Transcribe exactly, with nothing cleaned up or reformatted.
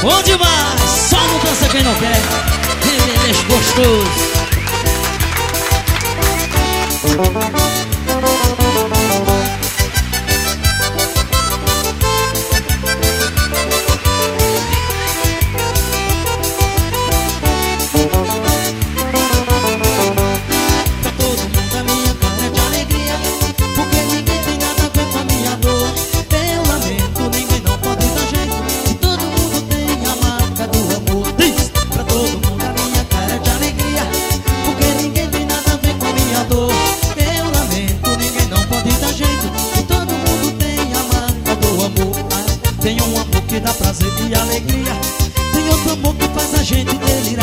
Bom demais, só não dança quem não quer. Ele deixa gostoso. Tem um amor que dá prazer e alegria, tem outro amor que faz a gente delirar.